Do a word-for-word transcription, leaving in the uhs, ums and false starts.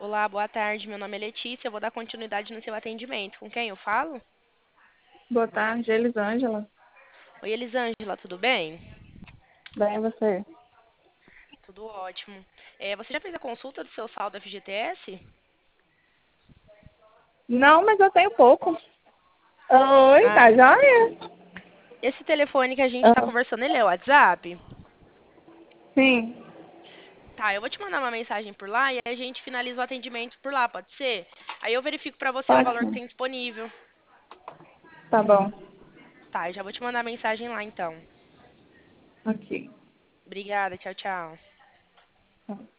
Olá, boa tarde. Meu nome é Letícia. Eu vou dar continuidade no seu atendimento. Com quem eu falo? Boa tarde, Elisângela. Oi, Elisângela, tudo bem? Bem, você? Tudo ótimo. É, você já fez a consulta do seu saldo F G T S? Não, mas eu tenho pouco. Oi, Ah, tá joia? esse telefone que a gente está Ah, conversando, ele é o WhatsApp? sim, Tá, eu vou te mandar uma mensagem por lá e aí a gente finaliza o atendimento por lá, pode ser? Aí eu verifico pra você o pode valor que sim. tem disponível. Tá bom. Tá, eu já vou te mandar a mensagem lá então. Aqui. Obrigada, tchau, tchau. Tá.